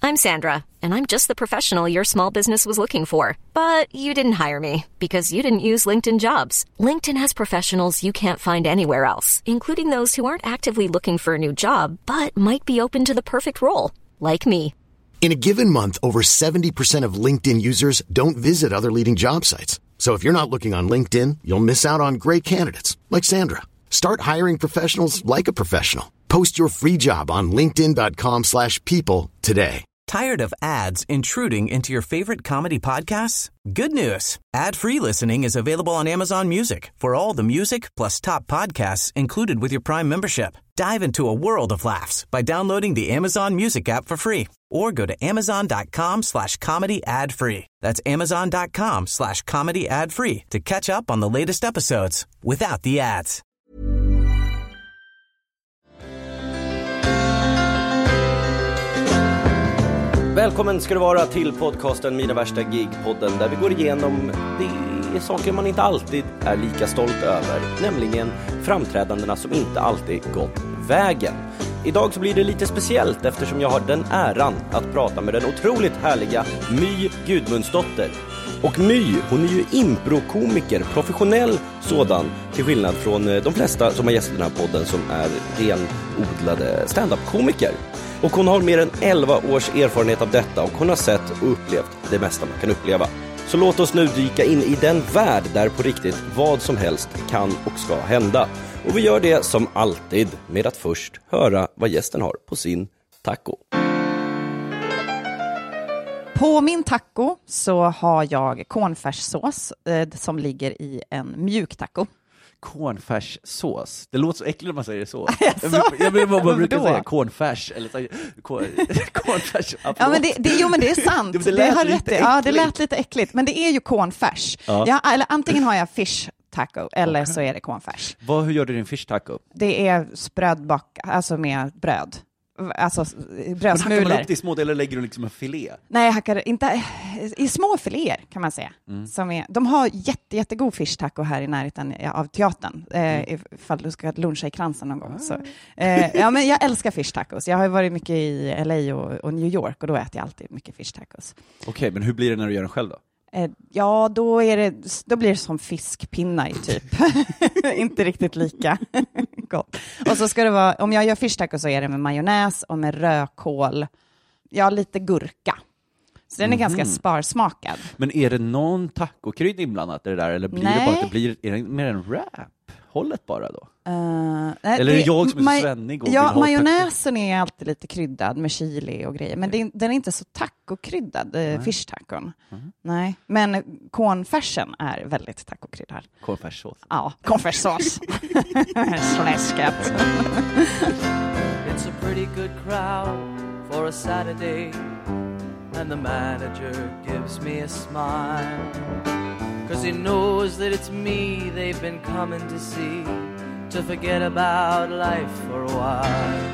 I'm Sandra, and I'm just the professional your small business was looking for. But you didn't hire me because you didn't use LinkedIn Jobs. LinkedIn has professionals you can't find anywhere else, including those who aren't actively looking for a new job, but might be open to the perfect role, like me. In a given month, over 70% of LinkedIn users don't visit other leading job sites. So if you're not looking on LinkedIn, you'll miss out on great candidates like Sandra. Start hiring professionals like a professional. Post your free job on linkedin.com/people today. Tired of ads intruding into your favorite comedy podcasts? Good news. Ad-free listening is available on Amazon Music for all the music plus top podcasts included with your Prime membership. Dive into a world of laughs by downloading the Amazon Music app for free or go to amazon.com/comedy ad-free. That's amazon.com/comedy ad-free to catch up on the latest episodes without the ads. Välkommen ska du vara till podcasten Mina värsta gig-podden, där vi går igenom de saker man inte alltid är lika stolt över, nämligen framträdandena som inte alltid gått vägen. Idag så blir det lite speciellt eftersom jag har den äran att prata med den otroligt härliga My Gudmundsdotter. Och My, hon är ju improkomiker, professionell sådan, till skillnad från de flesta som har gästat den här podden som är renodlade stand-up-komiker. Och hon har mer än 11 års erfarenhet av detta och hon har sett och upplevt det mesta man kan uppleva. Så låt oss nu dyka in i den värld där på riktigt vad som helst kan och ska hända. Och vi gör det som alltid med att först höra vad gästen har på sin taco. På min taco så har jag cornfärssås som ligger i en mjuk taco. Cornfärssås. Det låter så äckligt när man säger det så. Jag brukar säga cornfärs eller cornfärs. Ja, men det är sant. Det lät lite äckligt. Ja, det lät lite äckligt, men det är ju cornfärs. Ja. Eller antingen har jag fish taco eller så är det cornfärs. Hur gör du din fish taco? Det är sprödbak, alltså med bröd. Alltså brödsmulor. Men hackar man upp det i små delar eller lägger du liksom en filé? Nej, jag hackar inte i små filéer kan man säga. De har jättegod fish taco här i närheten av teatern. Ifall du ska luncha i Kransen någon gång. Så. Ja, men jag älskar fish tacos. Jag har varit mycket i LA och New York och då äter jag alltid mycket fish tacos. Okej, men hur blir det när du gör den själv då? Ja, då blir det som fiskpinnar i typ. Inte riktigt lika gott. Och så ska det vara, om jag gör fish taco så är det med majonnäs och med rödkål. Ja, lite gurka. Så den är ganska sparsmakad. Men är det någon tacokryd inblandat i det där? Eller blir det bara att är det mer en wrap? Hållet bara då? Eller är det jag som är så svennig? Ja, majonnäsen är alltid lite kryddad med chili och grejer. Men den är inte så tacokryddad, fishtacon. Nej, men cornfärsen är väldigt tacokryddad. Cornfärssås? Ja, cornfärssås. Släskat. It's a pretty good crowd for a Saturday, and the manager gives me a smile. 'Cause he knows that it's me they've been coming to see, to forget about life for a while.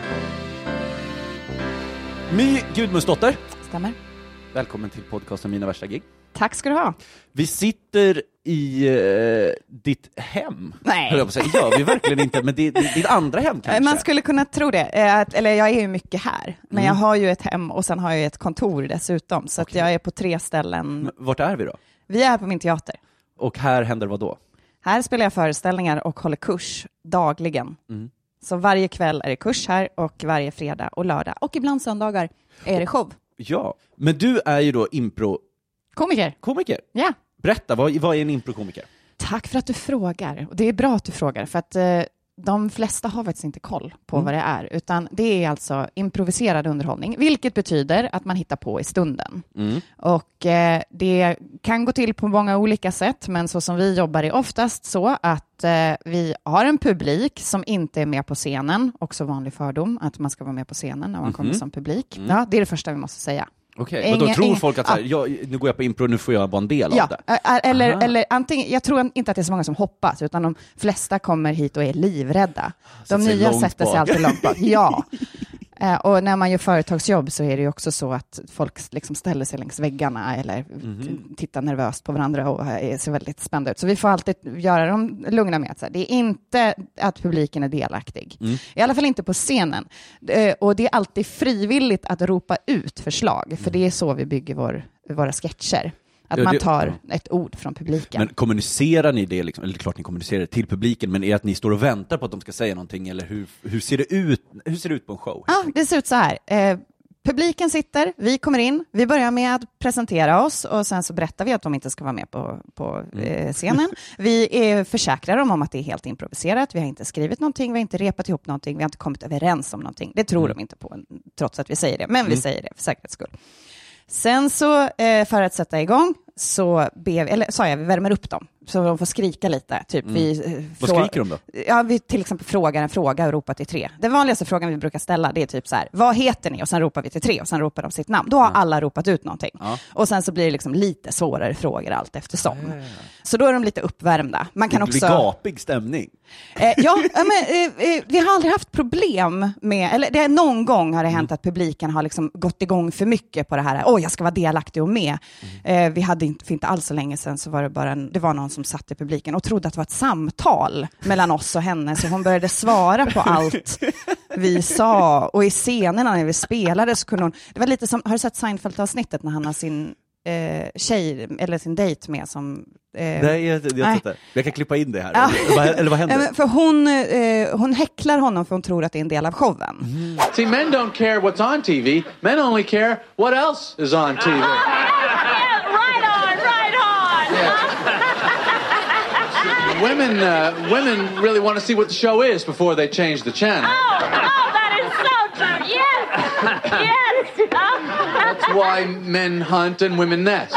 My Gudmundsdotter. Stämmer. Välkommen till podcasten Mina värsta gig. Tack ska du ha. Vi sitter i ditt hem. Nej. Ja, vi verkligen inte, men det är ditt andra hem kanske. Man skulle kunna tro det. Eller jag är ju mycket här. Men jag har ju ett hem och sen har jag ett kontor dessutom. Så att jag är på 3 ställen. Men vart är vi då? Vi är på min teater. Och här händer vad då? Här spelar jag föreställningar och håller kurs dagligen. Så varje kväll är det kurs här och varje fredag och lördag. Och ibland söndagar är det show. Ja, men du är ju då Komiker? Ja. Berätta, vad är en improkomiker? Tack för att du frågar. Och det är bra att du frågar, för att de flesta har faktiskt inte koll på vad det är. Utan det är alltså improviserad underhållning, vilket betyder att man hittar på i stunden. Och det kan gå till på många olika sätt, men så som vi jobbar är oftast så att vi har en publik som inte är med på scenen. Också vanlig fördom att man ska vara med på scenen när man kommer som publik. Ja, det är det första vi måste säga. Okej, men då tror folk att nu går jag på impro, nu får jag vara en del av det. Eller antingen, jag tror inte att det är så många som hoppas, utan de flesta kommer hit och är livrädda. De nya sätter sig alltid långt bak. Ja. Och när man gör företagsjobb så är det ju också så att folk liksom ställer sig längs väggarna eller tittar nervöst på varandra och ser väldigt spända ut. Så vi får alltid göra dem lugna med att det är inte att publiken är delaktig. I alla fall inte på scenen. Och det är alltid frivilligt att ropa ut förslag, för det är så vi bygger våra sketcher. Att man tar ett ord från publiken. Men kommunicerar ni det liksom, eller det är klart ni kommunicerar det till publiken, men är det att ni står och väntar på att de ska säga någonting, eller hur ser det ut? Hur ser det ut på en show? Ja, det ser ut så här. Publiken sitter, vi kommer in, vi börjar med att presentera oss och sen så berättar vi att de inte ska vara med på scenen. Vi försäkrar dem om att det är helt improviserat, vi har inte skrivit någonting, vi har inte repat ihop någonting, vi har inte kommit överens om någonting. Det tror de inte på, trots att vi säger det, men vi säger det för säkerhets skull. Sen så, för att sätta igång, så vi värmer upp dem. Så de får skrika lite. Typ, vad skriker de då? Ja, vi till exempel frågar en fråga och ropar till 3. Den vanligaste frågan vi brukar ställa, det är typ så här: vad heter ni? Och sen ropar vi till 3 och sen ropar de sitt namn. Då har alla ropat ut någonting. Ja. Och sen så blir det liksom lite svårare frågor allt eftersom. Så då är de lite uppvärmda. Man kan också... Det blir gapig stämning. Vi har aldrig haft problem med, eller någon gång har det hänt att publiken har liksom gått igång för mycket på det här. Jag ska vara delaktig och med. Vi hade för inte alls så länge sedan så var det var någon som satt i publiken och trodde att det var ett samtal mellan oss och henne, så hon började svara på allt vi sa, och i scenerna när vi spelade så kunde hon, det var lite som, har du sett Seinfeld-avsnittet när han har sin tjej eller sin dejt med som nej, jag kan klippa in det här. Eller vad händer? För hon häcklar honom för hon tror att det är en del av showen. See, men don't care what's on TV. Men only care what else is on TV. Women really want to see what the show is before they change the channel. Oh, that is so true. Yes. Yes. That's why men hunt and women nest.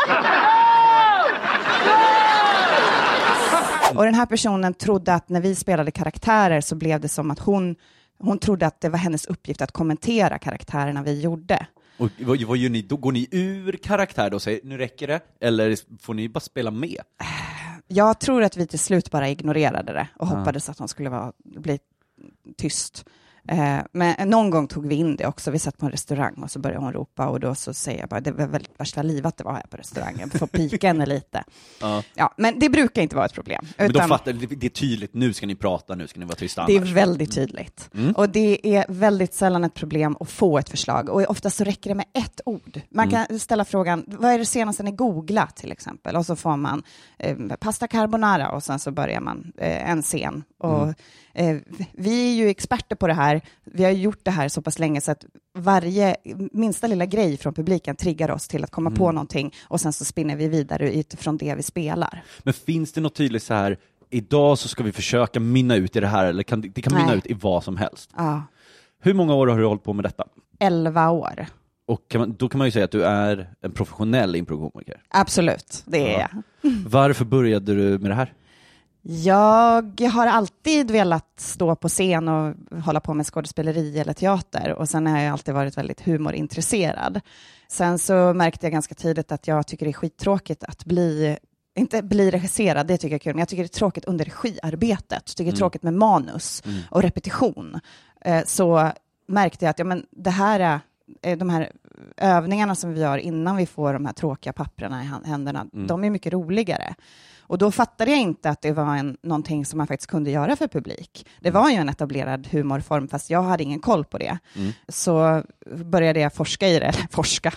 Och den här personen trodde att när vi spelade karaktärer så blev det som att hon trodde att det var hennes uppgift att kommentera karaktärerna vi gjorde. Och vad gör ni då? Går ni ur karaktär då och säger nu räcker det? Eller får ni bara spela med? Jag tror att vi till slut bara ignorerade det och hoppades att hon skulle bli tyst. Men någon gång tog vi in det också. Vi satt på en restaurang och så började hon ropa och då så säger jag bara, det var väldigt värsta livet det var här på restaurangen. Får pika henne lite. Ja, men det brukar inte vara ett problem. Men då fattar det är tydligt, nu ska ni prata, nu ska ni vara tysta annars. Det är väldigt tydligt. Och det är väldigt sällan ett problem att få ett förslag. Och ofta så räcker det med ett ord. Man kan ställa frågan, vad är det senaste ni googlat till exempel? Och så får man pasta carbonara och sen så börjar man en scen. Och vi är ju experter på det här. Vi har gjort det här så pass länge så att varje minsta lilla grej från publiken triggar oss till att komma på någonting och sen så spinner vi vidare utifrån det vi spelar. Men finns det något tydligt så här, idag så ska vi försöka minna ut i det här, eller det kan minna ut i vad som helst? Ja. Hur många år har du hållit på med detta? 11 år. Och då kan man ju säga att du är en professionell improkomiker. Absolut, det är jag. Varför började du med det här? Jag har alltid velat stå på scen och hålla på med skådespeleri eller teater, och sen har jag alltid varit väldigt humorintresserad. Sen så märkte jag ganska tidigt att jag tycker det är skittråkigt att inte bli regisserad, det tycker jag är kul, men jag tycker det är tråkigt under regiarbetet. Jag tycker det är tråkigt med manus och repetition. Så märkte jag att det här är de här övningarna som vi gör innan vi får de här tråkiga papperna i händerna, de är mycket roligare. Och då fattade jag inte att det var någonting som man faktiskt kunde göra för publik. Det var ju en etablerad humorform, fast jag hade ingen koll på det. Så började jag forska i det. Eller forska.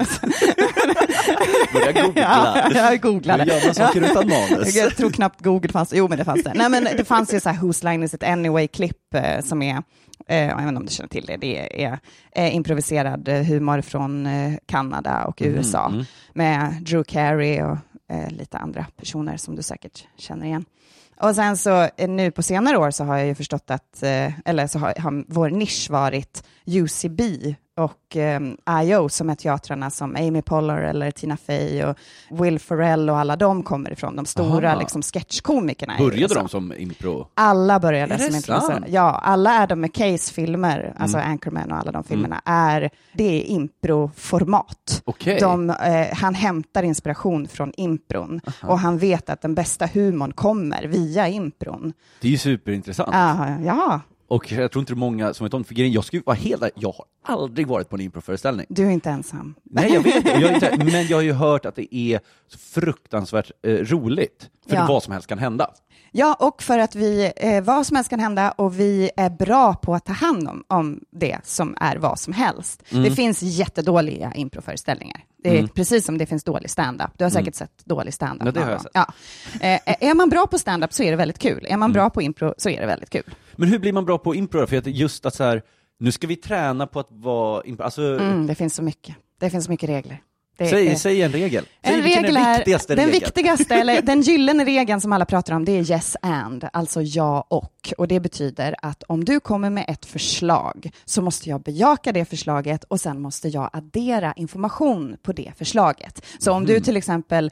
Började googla. Jag googlade. Du gör man saker utan manus. Jag tror knappt Google fanns. Jo, men det fanns det. Nej, men det fanns ju så här Whose Line Is It Anyway-klipp som är, jag vet inte om du känner till det, det är improviserad humor från Kanada och USA med Drew Carey och lite andra personer som du säkert känner igen. Och sen så nu på senare år så har jag ju förstått att, eller så har vår nisch varit UCB och I.O. som är teatrarna som Amy Poehler eller Tina Fey och Will Ferrell och alla de kommer ifrån. De stora liksom sketchkomikerna. Började de som impro? Alla började som impro. Ja, alla Adam McKays filmer, alltså Anchorman och alla de filmerna, det är improformat. Okay. Han hämtar inspiration från impron och han vet att den bästa humorn kommer via impron. Det är ju superintressant. Ja. Och jag tror inte det är många som vet om det. Jag har aldrig varit på en improföreställning. Du är inte ensam. Nej, jag vet. Men jag har ju hört att det är så fruktansvärt roligt. För vad som helst kan hända. Ja, och för att vad som helst kan hända och vi är bra på att ta hand om det som är vad som helst. Det finns jättedåliga improföreställningar. Det är precis som det finns dålig stand-up. Du har säkert sett dålig stand-up. Ja, det har jag sett. Ja. Är man bra på stand-up så är det väldigt kul. Är man bra på impro så är det väldigt kul. Men hur blir man bra på impro? För att just att så här, nu ska vi träna på att vara impro. Alltså... Det finns så mycket. Det finns så mycket regler. Säg en regel. En regel är den viktigaste, eller den gyllene regeln som alla pratar om, det är yes and, alltså ja och det betyder att om du kommer med ett förslag så måste jag bejaka det förslaget och sen måste jag addera information på det förslaget. Så om du till exempel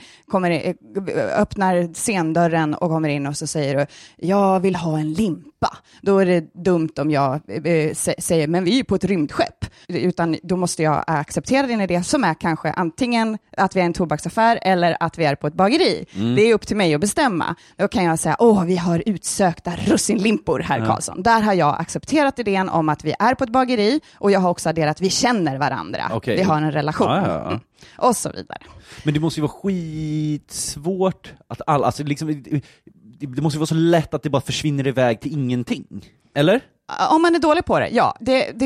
öppnar scendörren och kommer in och så säger du, jag vill ha en limpa, då är det dumt om jag säger, men vi är på ett rymdskepp, utan då måste jag acceptera din idé som är kanske antingen att vi är en tobaksaffär eller att vi är på ett bageri. Det är upp till mig att bestämma. Då kan jag säga, vi har utsökta russinlimpor, herr Karlsson. Där har jag accepterat idén om att vi är på ett bageri och jag har också adderat att vi känner varandra. Vi har en relation. Och så vidare. Men det måste ju vara skitsvårt att det måste ju vara så lätt att det bara försvinner iväg till ingenting. Eller? Om man är dålig på det, ja.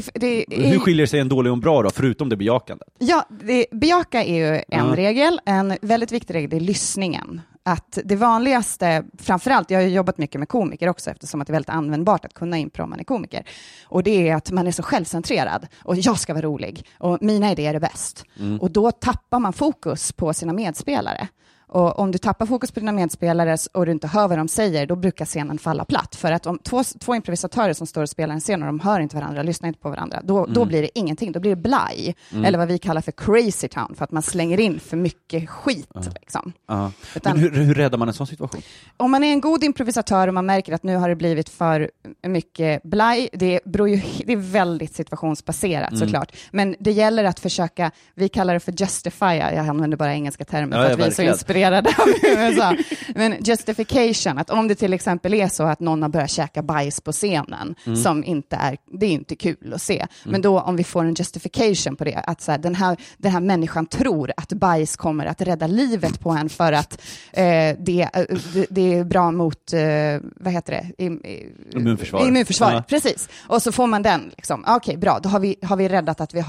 Hur skiljer sig en dålig och en bra då, förutom det bejakandet? Ja, bejaka är ju en regel. En väldigt viktig regel är lyssningen. Att det vanligaste, framförallt, jag har jobbat mycket med komiker också eftersom att det är väldigt användbart att kunna impro om man är komiker. Och det är att man är så självcentrerad och jag ska vara rolig och mina idéer är bäst. Och då tappar man fokus på sina medspelare. Och om du tappar fokus på dina medspelare och du inte hör vad de säger, då brukar scenen falla platt. För att om två improvisatörer som står och spelar en scen och de hör inte varandra, lyssnar inte på varandra, då blir det ingenting. Då blir det blaj. Eller vad vi kallar för crazy town, för att man slänger in för mycket skit. Liksom. Men hur räddar man en sån situation? Om man är en god improvisatör och man märker att nu har det blivit för mycket blaj, det är väldigt situationsbaserat såklart. Men det gäller att försöka, vi kallar det för justify, jag använder bara engelska termer för att vi är så inspirerade av USA. Men justification, att om det till exempel är så att någon har börjat käka bajs på scenen som det är inte kul att se. Men då om vi får en justification på det, att så här, den här människan tror att bajs kommer att rädda livet på en för att det är bra mot vad heter det? Immunförsvar. Precis. Och så får man den liksom. Okej, bra. Då har vi räddat att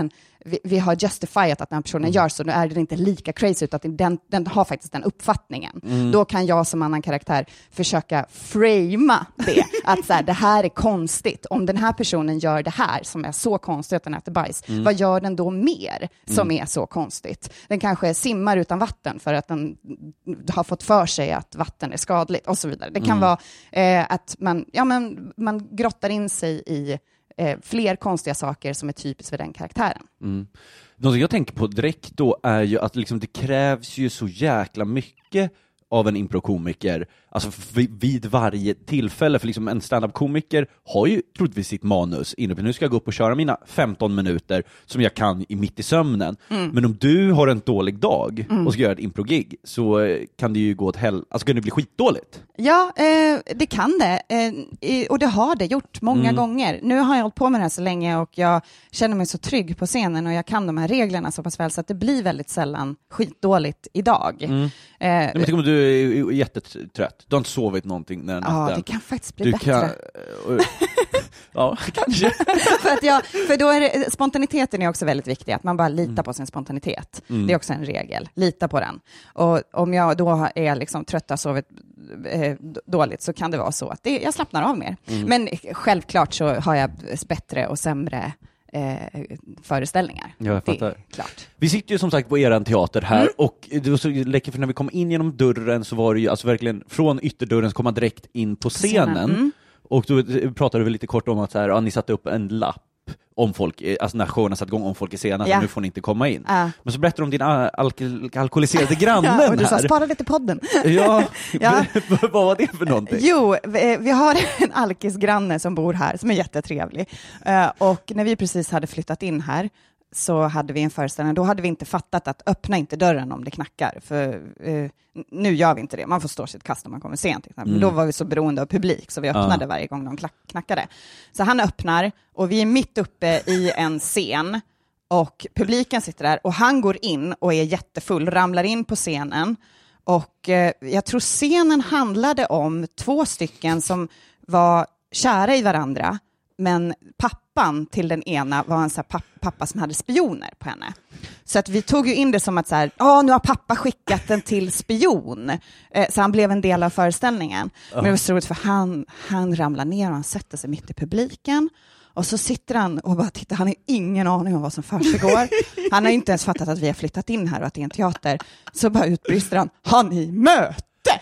vi har justifierat att den här personen gör så, nu är det inte lika crazy utan att den har faktiskt den uppfattningen. Då kan jag som annan karaktär försöka framea det, att så här, det här är konstigt. Om den här personen gör det här som är så konstigt att den äter bajs, vad gör den då mer som är så konstigt? Den kanske simmar utan vatten för att den har fått för sig att vatten är skadligt och så vidare. Det kan vara att man grottar in sig i fler konstiga saker som är typiskt för den karaktären. Något jag tänker på direkt då är ju att liksom det krävs ju så jäkla mycket av en improkomiker, alltså vid varje tillfälle, för liksom en stand-up-komiker har ju troligtvis sitt manus inne på, nu ska jag gå upp och köra mina 15 minuter som jag kan mitt i sömnen. Men om du har en dålig dag och ska göra ett improgig, så kan det ju gå åt alltså kan det bli skitdåligt. Ja, det kan det. Och det har det gjort många gånger. Nu har jag hållit på med det här så länge och jag känner mig så trygg på scenen och jag kan de här reglerna så pass väl så att det blir väldigt sällan skitdåligt idag. Men tänk om du är jättetrött. Du har inte sovit någonting den natten. Ja, det kan faktiskt bli bättre. Ja, kanske. för då är det, spontaniteten är också väldigt viktig. Att man bara litar på sin spontanitet. Det är också en regel. Lita på den. Och om jag då är liksom trött och sovit dåligt, så kan det vara så att jag slappnar av mer. Men självklart så har jag bättre och sämre föreställningar. Jag fattar. Klart. Vi sitter ju som sagt på eran teater här och det var så läckert, för när vi kom in genom dörren så var det ju alltså verkligen från ytterdörren så kom man direkt in på scenen. Och då pratade vi lite kort om att så här, ni satte upp en lapp om folk, alltså när showen satt igång, om folk är sena, så nu får ni inte komma in. Men så berättar de om din alkoholiserade grannen och du sa, här. spara det till podden. Vad var det för någonting? Jo, vi har en alkisgranne som bor här, som är jättetrevlig. Och när vi precis hade flyttat in här så hade vi en föreställning. Då hade vi inte fattat att öppna inte dörren om det knackar. För nu gör vi inte det. Man får stå sitt kast om man kommer sent. Men då var vi så beroende av publik så vi öppnade varje gång de knackade. Så han öppnar och vi är mitt uppe i en scen. Och publiken sitter där och han går in och är jättefull, ramlar in på scenen. Och jag tror scenen handlade om 2 stycken som var kära i varandra. Men pappan till den ena var en så här pappa som hade spioner på henne. Så att vi tog ju in det som att så här, nu har pappa skickat den till spion. Så han blev en del av föreställningen. Men det var så roligt för han ramlar ner och han sätter sig mitt i publiken. Och så sitter han och bara tittar, han har ingen aning om vad som försiggår. Han har inte ens fattat att vi har flyttat in här och att det är en teater. Så bara utbrister han, har ni möte?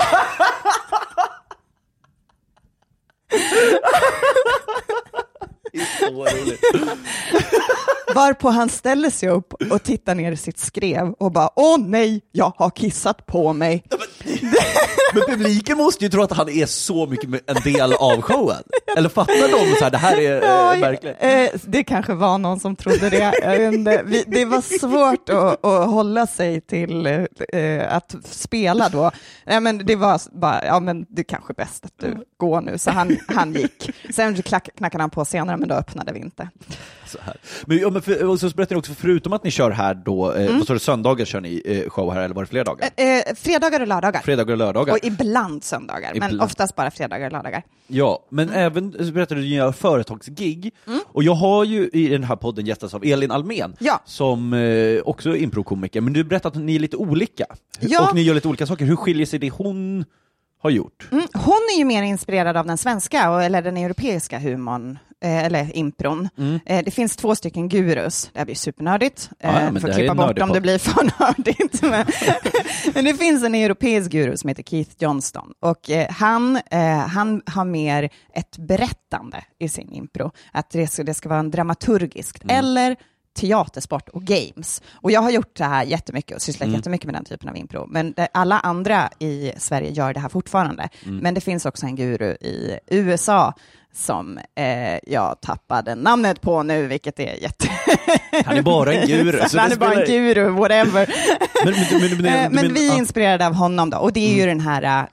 Varpå han ställer sig upp och tittar ner i sitt skrev och bara, åh nej, jag har kissat på mig. Men publiken måste ju tro att han är så mycket en del av showen. Eller fattar de så här, det här är verkligen... Det kanske var någon som trodde det. Det var svårt att hålla sig till att spela då. Men det var bara, men det är kanske bäst att du går nu. Så han gick. Sen knackade han på senare, men då öppnade vi inte. Så här. Men så berättar ni också, förutom att ni kör här då, vad sa du, söndagar kör ni show här, eller var det fler dagar? Fredagar och lördagar. Fredagar och lördagar. Och ibland söndagar, men oftast bara fredagar och lördagar. Ja, men även så berättade du gör företagsgig. Och jag har ju i den här podden gästats av Elin Almén, som också är improkomiker. Men du berättade att ni är lite olika. Ja. Och ni gör lite olika saker. Hur skiljer sig det hon har gjort? Hon är ju mer inspirerad av den svenska eller den europeiska humorn. Eller impron. Det finns 2 stycken gurus. Det här blir supernördigt. Får klippa bort om det blir för nördigt. Men det finns en europeisk guru som heter Keith Johnston. Och han har mer ett berättande i sin impro. Att det ska vara en dramaturgiskt. Eller teatersport och games. Och jag har gjort det här jättemycket och sysslat jättemycket med den typen av impro. Men alla andra i Sverige gör det här fortfarande. Men det finns också en guru i USA som jag tappade namnet på nu, vilket är Han är bara en guru. Han är bara en guru, whatever. Men vi är inspirerade av honom då. Och det är ju den här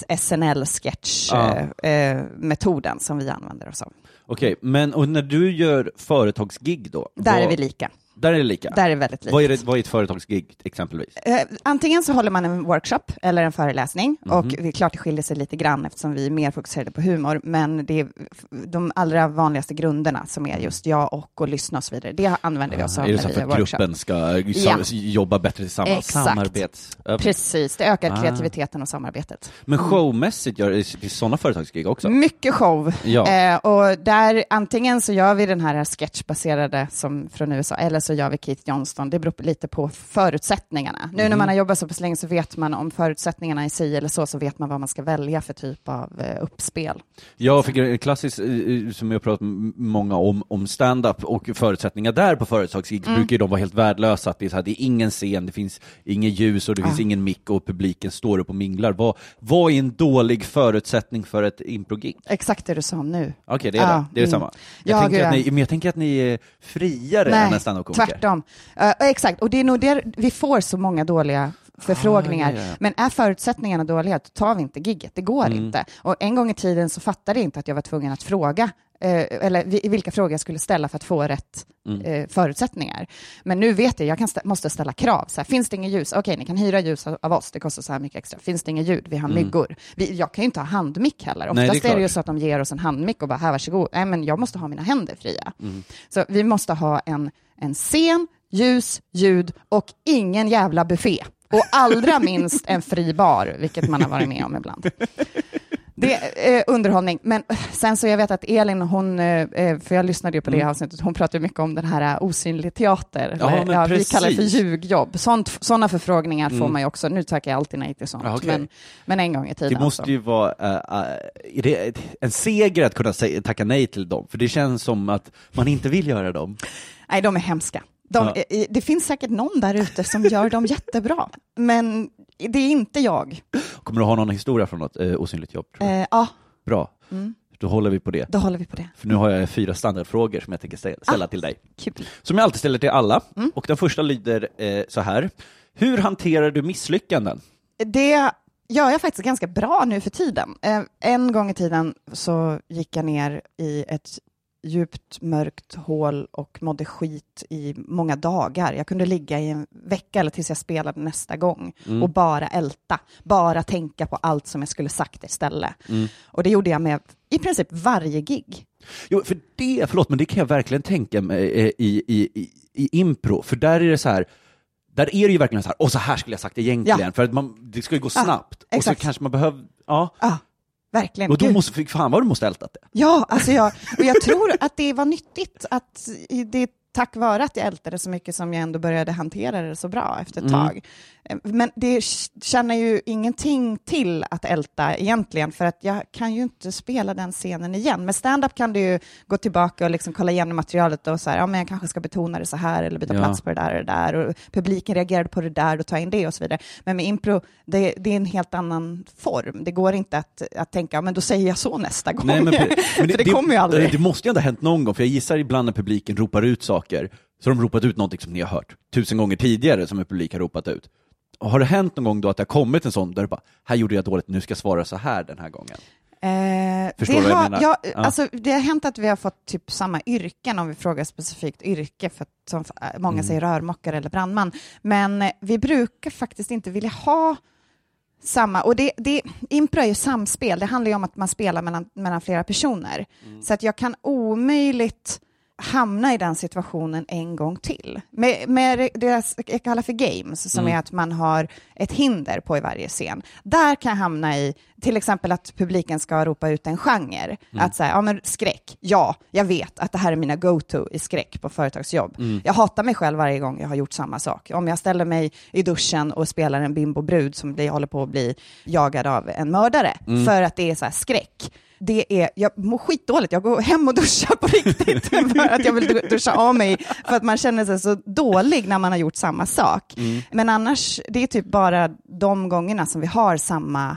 SNL-sketch-metoden som vi använder oss av. Okej, men och när du gör företagsgig då? Där är vi lika. Där är det lika? Där är väldigt likt. Vad är ett företagsgig exempelvis? Antingen så håller man en workshop eller en föreläsning. Och det är klart det skiljer sig lite grann eftersom vi är mer fokuserade på humor. Men det är de allra vanligaste grunderna som är just jag och lyssna och så vidare. Det använder vi oss av. Är det så för att gruppen ska jobba bättre tillsammans? Exakt. Precis, det ökar kreativiteten och samarbetet. Men showmässigt gör det sådana företagsgig också? Mycket show. Ja. Och där antingen så gör vi den här sketchbaserade som från USA eller så gör vi Keith Johnston. Det beror lite på förutsättninnya. Nu när man har jobbat så pass länge så vet man om förutsättningarna i sig eller så vet man vad man ska välja för typ av uppspel. Jag fick en klassisk som jag pratat med många om stand-up och förutsättningar där på företagsgig brukar ju de vara helt värdelösa. Att det är så här, det är ingen scen, det finns ingen ljus och det finns ingen mick och publiken står upp och minglar. Vad är en dålig förutsättning för ett improgig? Exakt det du sa nu. Okej, det är det är samma. Jag tänker att ni är friare än en stand-up-komiker. Tvärtom. Exakt, och det är nog där vi får så många dåliga förfrågningar. Men är förutsättningarna dåliga, då tar vi inte gigget. Det går inte. Och en gång i tiden så fattade jag inte att jag var tvungen att fråga eller vilka frågor jag skulle ställa för att få rätt förutsättningar. Men nu vet jag måste ställa krav. Så här, finns det inget ljus? Okej, ni kan hyra ljus av oss. Det kostar så här mycket extra. Finns det inget ljud? Vi har myggor. Jag kan ju inte ha handmick heller. Oftast är det ju så att de ger oss en handmick och bara, här varsågod. Nej, men jag måste ha mina händer fria. Så vi måste ha en scen, ljus, ljud och ingen jävla buffé. Och allra minst en fri bar, vilket man har varit med om ibland. Det är underhållning. Men sen så jag vet att Elin, hon, för jag lyssnade ju på det avsnittet, hon pratar mycket om den här osynlig teater. Vi kallar det för ljugjobb. Sådana förfrågningar får man ju också. Nu tackar jag alltid nej till sånt. Men en gång i tiden. Det måste ju vara en seger att kunna tacka nej till dem. För det känns som att man inte vill göra dem. Nej, de är hemska. Det finns säkert någon där ute som gör dem jättebra. Men det är inte jag. Kommer du ha någon historia från något osynligt jobb? Ja. Bra. Då håller vi på det. Då håller vi på det. För nu har jag 4 standardfrågor som jag tänker ställa till dig. Kul. Som jag alltid ställer till alla. Och den första lyder så här. Hur hanterar du misslyckanden? Det gör jag faktiskt ganska bra nu för tiden. En gång i tiden så gick jag ner i ett djupt mörkt hål och mådde skit i många dagar. Jag kunde ligga i en vecka eller tills jag spelade nästa gång och bara älta. Bara tänka på allt som jag skulle sagt istället. Och det gjorde jag med i princip varje gig. Jo, för men det kan jag verkligen tänka mig i impro. För där är det så här, där är det ju verkligen så här, och så här skulle jag sagt egentligen. Ja. För att det ska ju gå snabbt. Och så kanske man behöver, verkligen. Och då måste, fan vad du måste ältat det. Ja, alltså jag tror att det var nyttigt att det tack vare att jag ältade så mycket som jag ändå började hantera det så bra efter ett tag. Men det känner ju ingenting till att älta egentligen, för att jag kan ju inte spela den scenen igen. Med stand-up kan du ju gå tillbaka och liksom kolla igenom materialet och så här, men jag kanske ska betona det så här eller byta plats på det där och det där, och publiken reagerade på det där och ta in det och så vidare. Men med impro, det är en helt annan form. Det går inte att tänka, men då säger jag så nästa gång. Nej, men det kommer ju aldrig. Det måste ju ändå ha hänt någon gång, för jag gissar ibland när publiken ropar ut saker, så har de ropat ut något som ni har hört 1000 gånger tidigare som en publik har ropat ut. Har det hänt någon gång då att det har kommit en sån där du bara, här gjorde jag dåligt, nu ska jag svara så här den här gången? Förstår du vad jag menar? Alltså, det har hänt att vi har fått typ samma yrken, om vi frågar specifikt yrke, för att, som många säger rörmokare eller brandman. Men vi brukar faktiskt inte vilja ha samma, och impro är ju samspel. Det handlar ju om att man spelar mellan flera personer. Så att jag kan omöjligt hamna i den situationen en gång till. Med det jag kallar för games, som är att man har ett hinder på i varje scen. Där kan jag hamna i, till exempel att publiken ska ropa ut en genre. Att säga, men skräck. Ja, jag vet att det här är mina go-to i skräck på företagsjobb. Jag hatar mig själv varje gång jag har gjort samma sak. Om jag ställer mig i duschen och spelar en bimbo-brud som håller på att bli jagad av en mördare. För att det är så här skräck. Jag mår skitdåligt. Jag går hem och duschar på riktigt för att jag vill duscha av mig, för att man känner sig så dålig när man har gjort samma sak. Men annars, det är typ bara de gångerna som vi har samma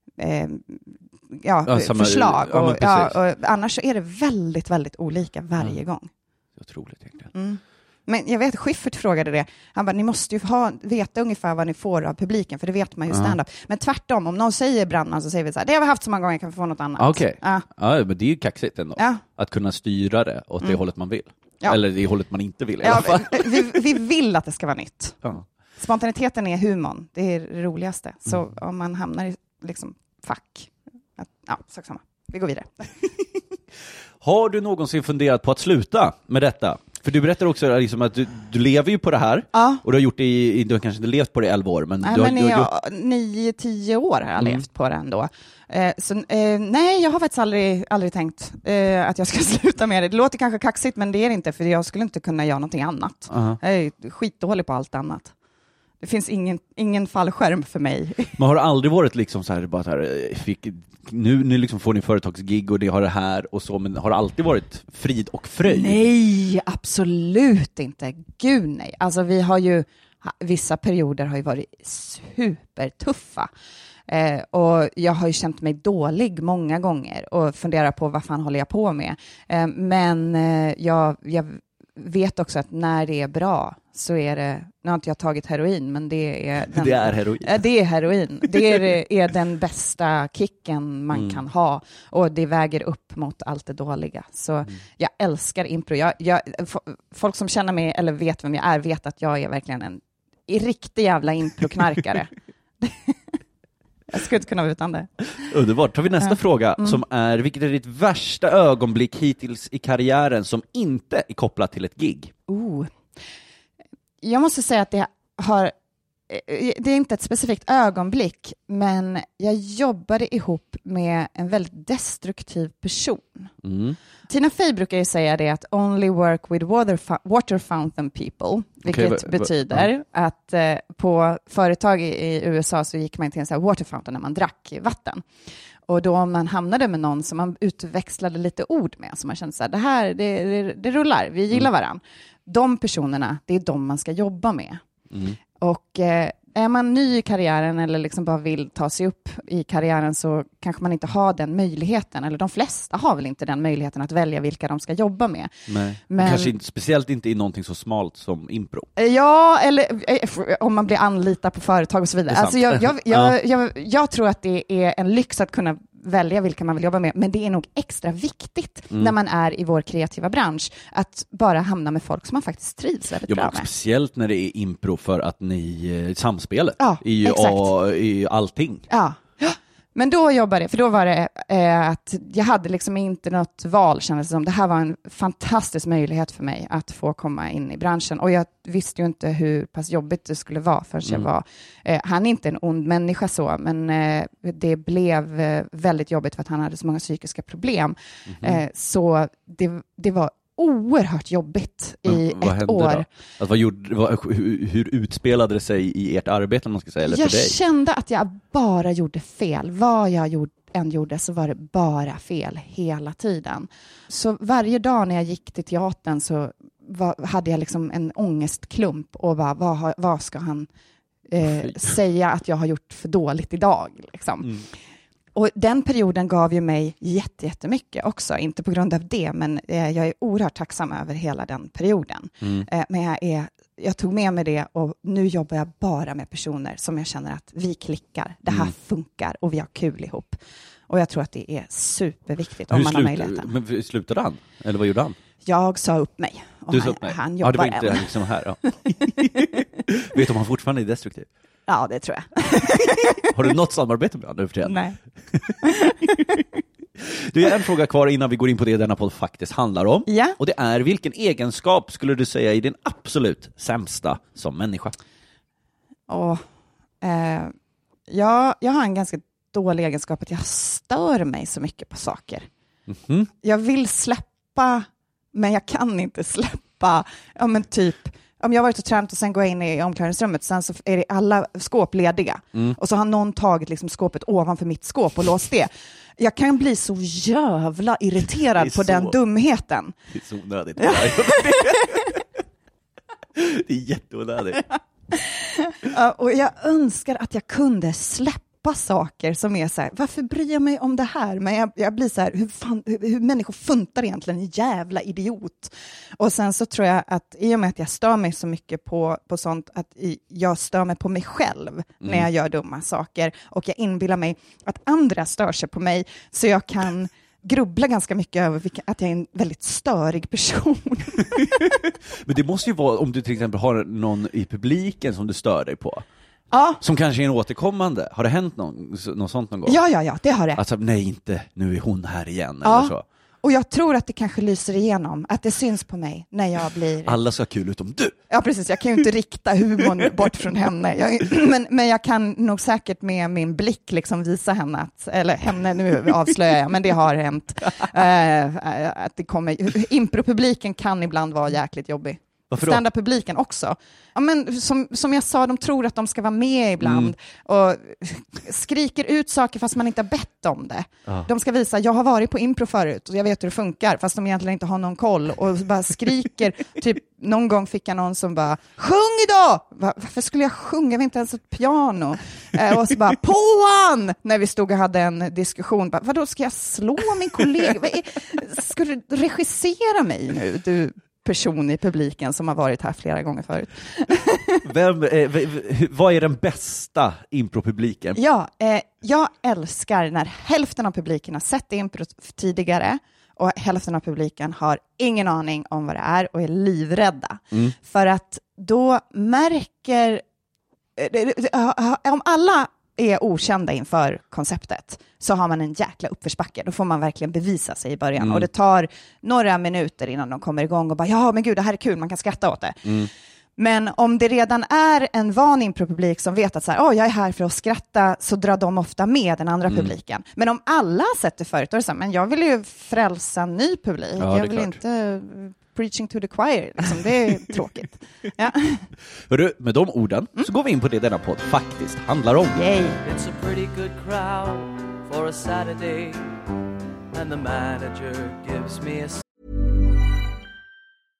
förslag. Och annars så är det väldigt, väldigt olika varje gång. Otroligt egentligen. Men jag vet, Schyffert frågade det. Han bara, ni måste ju veta ungefär vad ni får av publiken, för det vet man ju stand-up. Men tvärtom, om någon säger brandman så säger vi så här, det har vi haft så många gånger, kan vi få något annat. Okej. Ja, men det är ju kaxigt ändå. Att kunna styra det åt det hållet man vill. Eller det hållet man inte vill i alla fall. Vi vill att det ska vara nytt. Spontaniteten är humorn. Det är det roligaste. Så om man hamnar i liksom fack. Sak samma. Vi går vidare. Har du någonsin funderat på att sluta med detta? För du berättar också liksom att du lever ju på det här. Och du har gjort det du har kanske inte levt på det 11 år. Men nej, du har, men 9-10 år har jag levt på det ändå. Nej, jag har faktiskt aldrig tänkt att jag ska sluta med det. Det låter kanske kaxigt, men det är det inte. För jag skulle inte kunna göra någonting annat. Jag är skitdålig på allt annat. Det finns ingen fallskärm för mig. Man har aldrig varit liksom så här, bara så här, nu liksom får ni företagsgig och det har det här och så, men har det alltid varit frid och fröjd? Nej, absolut inte. Gud nej. Alltså vi har ju, vissa perioder har ju varit supertuffa. Och jag har ju känt mig dålig många gånger och funderat på vad fan håller jag på med. Men jag vet också att när det är bra så är det, nu har inte jag tagit heroin, men det är heroin. Det är heroin. Det är den bästa kicken man kan ha, och det väger upp mot allt det dåliga. Så jag älskar impro. Folk som känner mig eller vet vem jag är vet att jag är verkligen en riktig jävla improknarkare. Jag skulle inte kunna vara utan det. Underbart. Tar vi nästa fråga som är, vilket är ditt värsta ögonblick hittills i karriären som inte är kopplat till ett gig? Jag måste säga att det är inte ett specifikt ögonblick, men jag jobbade ihop med en väldigt destruktiv person. Tina Fey brukar ju säga det, att only work with water fountain people, vilket betyder att på företag i USA så gick man till en sån här water fountain när man drack vatten. Och då om man hamnade med någon som man utväxlade lite ord med, så man kände så här, det här, det rullar, vi gillar varandra. De personerna, det är de man ska jobba med. Och är man ny i karriären eller liksom bara vill ta sig upp i karriären så kanske man inte har den möjligheten, eller de flesta har väl inte den möjligheten att välja vilka de ska jobba med. Nej. Men kanske inte, speciellt inte i någonting så smalt som impro. Ja, eller om man blir anlitad på företag och så vidare. Alltså jag tror att det är en lyx att kunna välja vilka man vill jobba med, men det är nog extra viktigt när man är i vår kreativa bransch att bara hamna med folk som man faktiskt trivs väldigt bra med. Speciellt när det är impro, för att ni samspelet är ju allting. Ja. Men då jobbade jag, för då var det att jag hade liksom inte något val, kändes som. Det här var en fantastisk möjlighet för mig att få komma in i branschen. Och jag visste ju inte hur pass jobbigt det skulle vara förrän jag var... han är inte en ond människa så, men det blev väldigt jobbigt för att han hade så många psykiska problem. Så det var oerhört jobbigt i ett år. Alltså, hur utspelade det sig i ert arbete, man ska säga, eller jag för dig? Kände att jag bara gjorde fel. Vad jag än gjorde så var det bara fel hela tiden. Så varje dag när jag gick till teatern så hade jag liksom en ångestklump och bara, vad ska han säga att jag har gjort för dåligt idag liksom. Och den perioden gav ju mig jättemycket också, inte på grund av det, men jag är oerhört tacksam över hela den perioden. Men jag tog med mig det, och nu jobbar jag bara med personer som jag känner att vi klickar, det här funkar och vi har kul ihop. Och jag tror att det är superviktigt om man har möjligheten. Men slutade han? Eller vad gjorde han? Jag sa upp mig. Och han jobbar det var inte liksom här. Ja. Vet du om han fortfarande är destruktiv? Ja, det tror jag. Har du något samarbete med honom? Nej. Du, har en fråga kvar innan vi går in på det denna podd faktiskt handlar om. Ja. Och det är, vilken egenskap skulle du säga är din absolut sämsta som människa? Jag har en ganska dålig egenskap att jag stör mig så mycket på saker. Jag vill släppa, men jag kan inte släppa. Ja, men typ... Om jag har varit och tränat och sen går jag in i omklädningsrummet, sen så är det alla skåp lediga. Och så har någon tagit liksom skåpet ovanför mitt skåp och låst det. Jag kan bli så jävla irriterad på den dumheten. Det är så onödigt. Det är jätteonödigt. Och jag önskar att jag kunde släppa saker som är så här, varför bryr jag mig om det här? Men jag blir så här, hur människor funtar egentligen, en jävla idiot. Och sen så tror jag att i och med att jag stör mig så mycket på sånt, att jag stör mig på mig själv när jag gör dumma saker, och jag inbillar mig att andra stör sig på mig, så jag kan grubbla ganska mycket över att jag är en väldigt störig person. Men det måste ju vara om du till exempel har någon i publiken som du stör dig på. Ja. Som kanske är en återkommande. Har det hänt något sånt någon gång? Ja, det har det. Alltså, nej, inte nu är hon här igen. Ja. Eller så. Och jag tror att det kanske lyser igenom, att det syns på mig när jag blir... Alla ska ha kul utom du. Ja, precis. Jag kan ju inte rikta humorn bort från henne. Men jag kan nog säkert med min blick liksom visa henne att... Eller henne, nu avslöjar jag, men det har hänt. Att det kommer... Impropubliken kan ibland vara jäkligt jobbig. Stand-up-publiken också. Ja, men som jag sa, de tror att de ska vara med ibland och skriker ut saker fast man inte har bett om det. De ska visa, jag har varit på impro förut och jag vet hur det funkar, fast de egentligen inte har någon koll och bara skriker. Typ någon gång fick jag någon som bara, sjung idag! Varför skulle jag sjunga? Jag vet inte ens ett piano. Och så bara, på han! När vi stod och hade en diskussion. Bara, vadå, ska jag slå min kollega? Ska du regissera mig nu, du person i publiken som har varit här flera gånger förut? Vad är den bästa impropubliken? Ja, jag älskar när hälften av publiken har sett impro tidigare och hälften av publiken har ingen aning om vad det är och är livrädda. För att då märker... Om alla är okända inför konceptet så har man en jäkla uppförsbacke. Då får man verkligen bevisa sig i början. Och det tar några minuter innan de kommer igång och bara, ja men gud, det här är kul, man kan skratta åt det. Men om det redan är en van impropublik som vet att så här, jag är här för att skratta, så drar de ofta med den andra publiken. Men om alla har sett det förut, då är det så här, men jag vill ju frälsa ny publik. Ja, jag vill inte preaching to the choir. Liksom, det är tråkigt. Ja. Hörru, med de orden så går vi in på det denna podd faktiskt handlar om. Yay. It's a pretty good crowd for a Saturday, and the manager gives me a...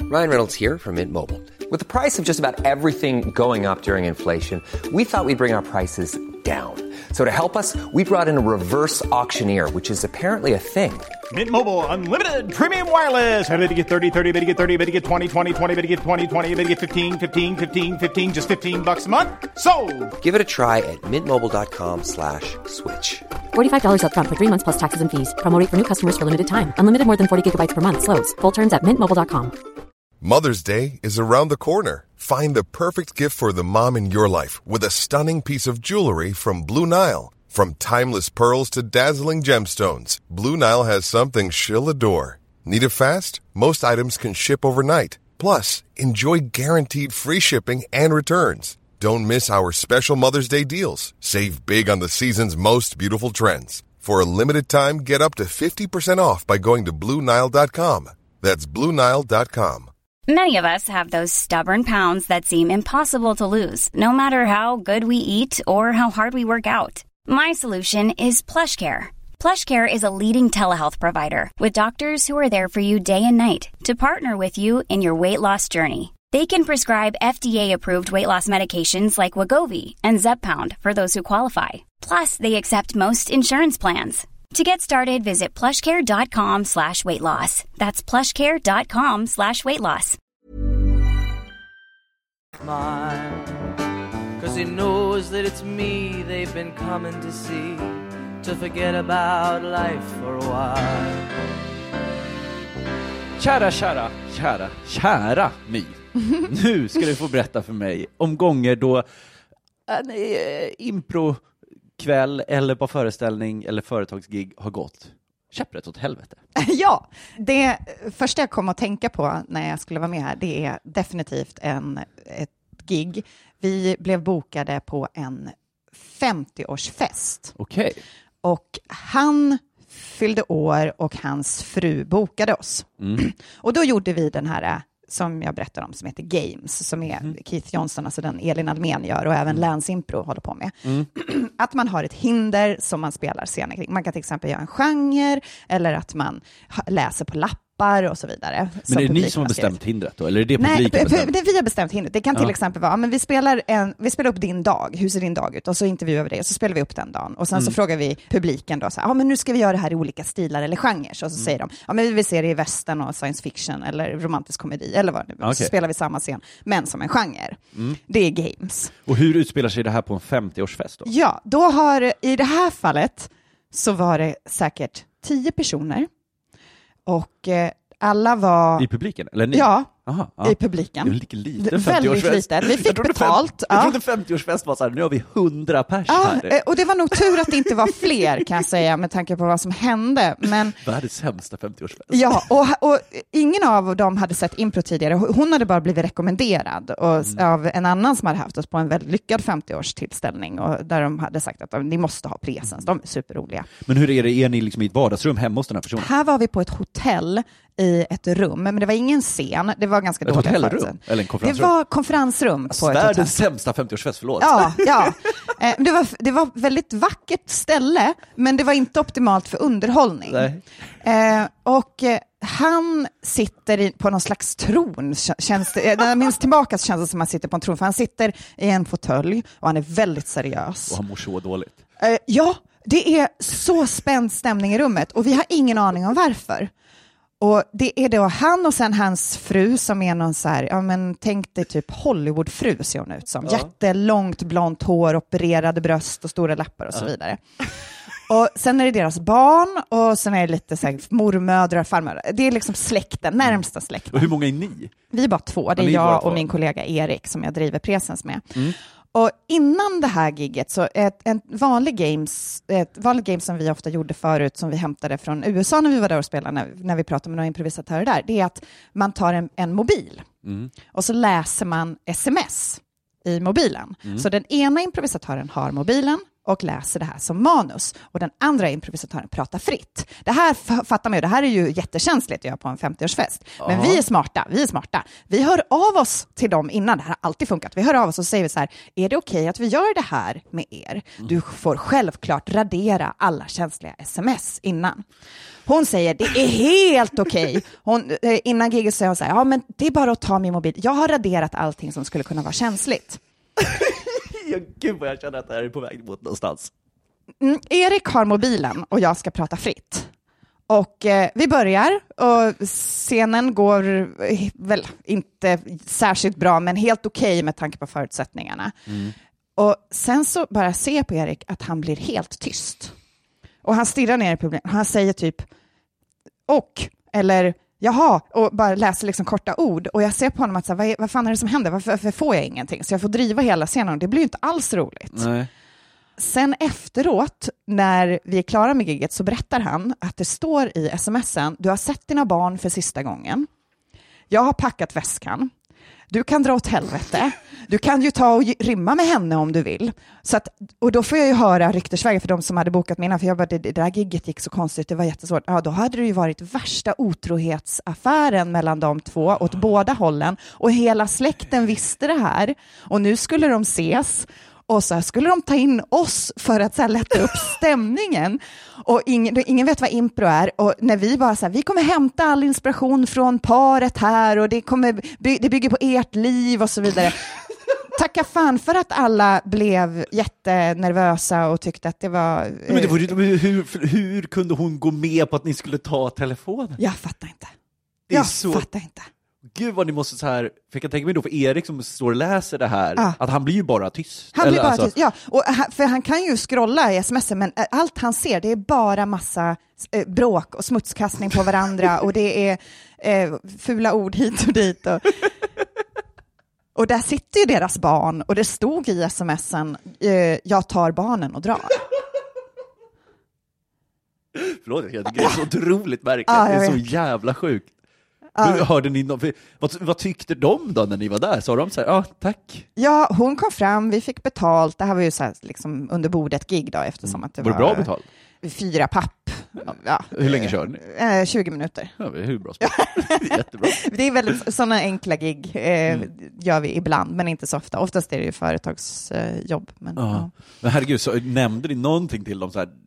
Ryan Reynolds here from Mint Mobile. With the price of just about everything going up during inflation, we thought we'd bring our prices down. So to help us, we brought in a reverse auctioneer, which is apparently a thing. Mint Mobile Unlimited Premium Wireless. How to get 30, 30, bit to get 30, bit to get 20, 20, 20, bit to get 20, 20, bit to get 15, 15, 15, 15, just $15 a month? Sold! Give it a try at mintmobile.com/switch. $45 up front for 3 months plus taxes and fees. Promo rate for new customers for limited time. Unlimited more than 40 gigabytes per month. Slows full terms at mintmobile.com. Mother's Day is around the corner. Find the perfect gift for the mom in your life with a stunning piece of jewelry from Blue Nile. From timeless pearls to dazzling gemstones, Blue Nile has something she'll adore. Need it fast? Most items can ship overnight. Plus, enjoy guaranteed free shipping and returns. Don't miss our special Mother's Day deals. Save big on the season's most beautiful trends. For a limited time, get up to 50% off by going to BlueNile.com. That's BlueNile.com. Many of us have those stubborn pounds that seem impossible to lose, no matter how good we eat or how hard we work out. My solution is PlushCare. PlushCare is a leading telehealth provider with doctors who are there for you day and night to partner with you in your weight loss journey. They can prescribe FDA-approved weight loss medications like Wegovy and Zepbound for those who qualify. Plus, they accept most insurance plans. To get started, visit plushcare.com/weightloss. That's plushcare.com/weightloss. Mine, 'cause he knows that it's me they've been coming to see, to forget about life for a while. Kära My. Nu ska du få berätta för mig om gånger då en improkväll eller på föreställning eller företagsgig har gått käpprätt åt helvete. Ja, det första jag kom att tänka på när jag skulle vara med här, det är definitivt ett gig. Vi blev bokade på en 50-årsfest. Okej. Och han fyllde år och hans fru bokade oss. Och då gjorde vi den här som jag berättar om som heter Games, som är Keith Johnson, alltså den Elin Almen gör och även Lance Impro håller på med. Att man har ett hinder som man spelar scener kring. Man kan till exempel göra en genre eller att man läser på lappar och så vidare. Men är det ni som har bestämt hindret då? Eller är det publiken bestämt? Nej, vi har bestämt hindret. Det kan till exempel vara, men vi spelar upp din dag, hur ser din dag ut? Och så intervjuar vi det, och så spelar vi upp den dagen. Och sen så frågar vi publiken då, så här, men nu ska vi göra det här i olika stilar eller genrer. Och så säger de, men vi vill se det i western och science fiction eller romantisk komedi eller vad det nu. Så spelar vi samma scen, men som en genre. Det är Games. Och hur utspelar sig det här på en 50-årsfest då? Ja, då har, i det här fallet så var det säkert 10 personer. Och alla var... I publiken? Eller ni? Ja, aha, i publiken. Det är lite liten 50-årsfest. Väldigt litet. Vi fick betalt. Jag trodde 50-årsfest var så här, nu har vi 100 pers här. Och det var nog tur att det inte var fler, kan jag säga, med tanke på vad som hände. Men... Världens sämsta 50-årsfest. Ja, och ingen av dem hade sett impro tidigare. Hon hade bara blivit rekommenderad av en annan som hade haft oss på en väldigt lyckad 50-årstillställning, och där de hade sagt att ni måste ha presens. De är superroliga. Men hur är det? Är ni liksom i ett vardagsrum hemma hos den här personen? Här var vi på ett hotell i ett rum, men det var ingen scen. Det var ganska dåligt. Ett hotellrum? Eller en konferensrum? Det var konferensrum på ett hotell. Världens sämsta 50-årsfest, förlåt. Ja. Det var väldigt vackert ställe, men det var inte optimalt för underhållning. Och han sitter på någon slags tron. När jag minns tillbaka så känns det som att han sitter på en tron, för han sitter i en fåtölj och han är väldigt seriös. Och han mår så dåligt. Ja, det är så spänd stämning i rummet och vi har ingen aning om varför. Och det är då han och sen hans fru som är någon så här, tänk dig typ Hollywoodfru ser hon ut som. Jättelångt blont hår, opererade bröst och stora läppar och så vidare. Och sen är det deras barn och sen är det lite så här, mormödrar, farmödrar. Det är liksom släkten, närmsta släkten. Och hur många är ni? Vi är bara 2. Det är jag och min kollega Erik som jag driver presens med. Och innan det här gigget, så ett vanligt game som vi ofta gjorde förut, som vi hämtade från USA när vi var där och spelade, när vi pratade med några improvisatörer där, det är att man tar en mobil och så läser man sms i mobilen. Så den ena improvisatören har mobilen och läser det här som manus. Och den andra improvisatören pratar fritt. Det här fattar man ju, det här är ju jättekänsligt att göra på en 50-årsfest. Men vi är smarta. Vi hör av oss till dem innan, det här har alltid funkat. Vi hör av oss och säger så här, är det okej att vi gör det här med er? Du får självklart radera alla känsliga sms innan. Hon säger, det är helt okej. Innan giget säger hon så här, ja men det är bara att ta min mobil. Jag har raderat allting som skulle kunna vara känsligt. Gud vad jag känner att det här är på väg mot någonstans. Erik har mobilen och jag ska prata fritt. Och vi börjar och scenen går väl inte särskilt bra men helt okej med tanke på förutsättningarna. Och sen så bara ser jag på Erik att han blir helt tyst. Och han stirrar ner i publiken. Han säger typ eller jaha, och bara läser liksom korta ord. Och jag ser på honom att så här, vad fan är det som händer? Varför får jag ingenting? Så jag får driva hela scenen och det blir ju inte alls roligt. Nej. Sen efteråt, när vi är klara med giget, så berättar han att det står i sms:en, du har sett dina barn för sista gången. Jag har packat väskan. Du kan dra åt helvete. Du kan ju ta och rymma med henne om du vill. Så att, och då får jag ju höra ryktesvägen för de som hade bokat mina. För jag bara, det där gigget gick så konstigt, det var jättesvårt. Ja, då hade det ju varit värsta otrohetsaffären mellan de två åt båda hållen. Och hela släkten visste det här. Och nu skulle de ses. Och så skulle de ta in oss för att så här lätta upp stämningen. Och ingen vet vad impro är. Och när vi bara så här, vi kommer hämta all inspiration från paret här. Och det bygger på ert liv och så vidare. Tacka fan för att alla blev jättenervösa och tyckte att det var... Men hur kunde hon gå med på att ni skulle ta telefonen? Jag fattar inte. Fattar inte. Gud vad ni måste så här, för jag kan tänka mig då för Erik som står och läser det här, att han blir ju bara tyst. Han blir bara tyst, ja. Och för han kan ju scrolla i sms, men allt han ser det är bara massa bråk och smutskastning på varandra och det är fula ord hit och dit. Och där sitter ju deras barn och det stod i sms:en, jag tar barnen och drar. Förlåt, jag tycker det är så otroligt märkligt, det är så jävla sjukt. Hörde ni vad tyckte de då när ni var där? Sa de så här, tack. Ja, hon kom fram, vi fick betalt. Det här var ju så här, liksom under bordet gig då, eftersom att det var bra betalt? 4 papp. Ja. Hur länge kör ni? 20 minuter. Ja, det är hur bra spel. Det är jättebra. Det är väldigt sådana enkla gig gör vi ibland, men inte så ofta. Oftast är det ju företagsjobb. Men herregud, så nämnde ni någonting till dem så här?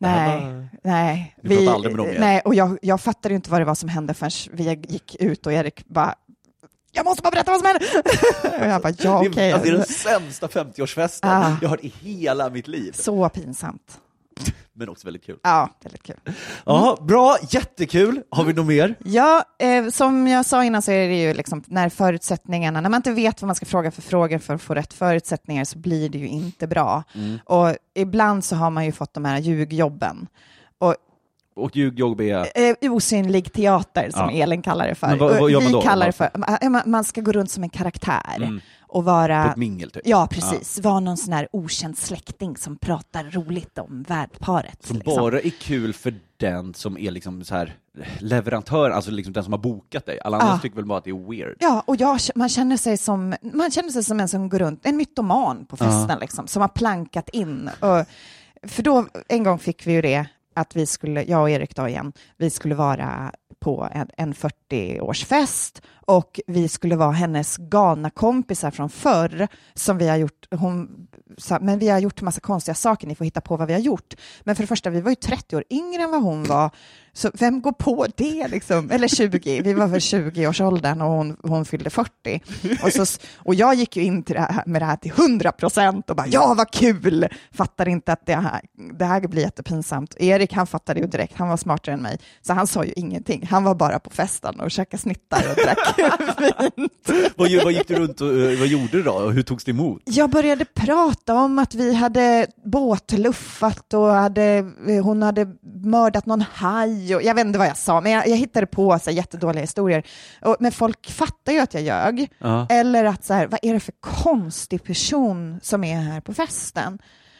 Nej. Nej, och jag fattade ju inte vad det var som hände förrän vi gick ut och Erik bara, jag måste bara berätta vad som hände. Och jag bara, ja okej. Det är den sämsta 50-årsfesten jag har hört i hela mitt liv. Så pinsamt. Men också väldigt kul. Ja, väldigt kul. Ja, bra, jättekul. Har vi något mer? Ja, som jag sa innan så är det ju liksom när förutsättningarna, när man inte vet vad man ska fråga för frågor för att få rätt förutsättningar så blir det ju inte bra. Och ibland så har man ju fått de här ljugjobben. Och ljugjobb är? Osynlig teater som Elin kallar det för. Men vad gör man då? Vi kallar det för, man ska gå runt som en karaktär. Och vara, på ett mingel typ. Ja, precis. Vara någon sån här okänd släkting som pratar roligt om värdparet. Som liksom bara är kul för den som är liksom så här leverantör, alltså liksom den som har bokat dig. Alla andra tycker väl bara att det är weird. Ja, och man känner sig som en som går runt, en mytoman på festen liksom, som har plankat in. För då, en gång fick vi ju det, att vi skulle, jag och Erik då igen, vi skulle vara på en 40-årsfest och vi skulle vara hennes galna kompisar från förr som vi har gjort. Men vi har gjort en massa konstiga saker, ni får hitta på vad vi har gjort. Men för det första, vi var ju 30 år yngre än vad hon var. Så vem går på det liksom? Eller 20, vi var väl 20-årsåldern och hon fyllde 40. Och jag gick ju in till med det här till 100% och bara, ja vad kul! Fattar inte att det här blir jättepinsamt. Erik, han fattade ju direkt, han var smartare än mig. Så han sa ju ingenting, han var bara på festen och käkade snittar och drack fint. Vad gick du runt och vad gjorde du då? Hur togs det emot? Jag började prata om att vi hade båtluffat och hon hade mördat någon haj. Och jag vet inte vad jag sa, men jag hittade på så här jättedåliga historier. Men folk fattar ju att jag ljög. Eller att så här, vad är det för konstig person som är här på festen?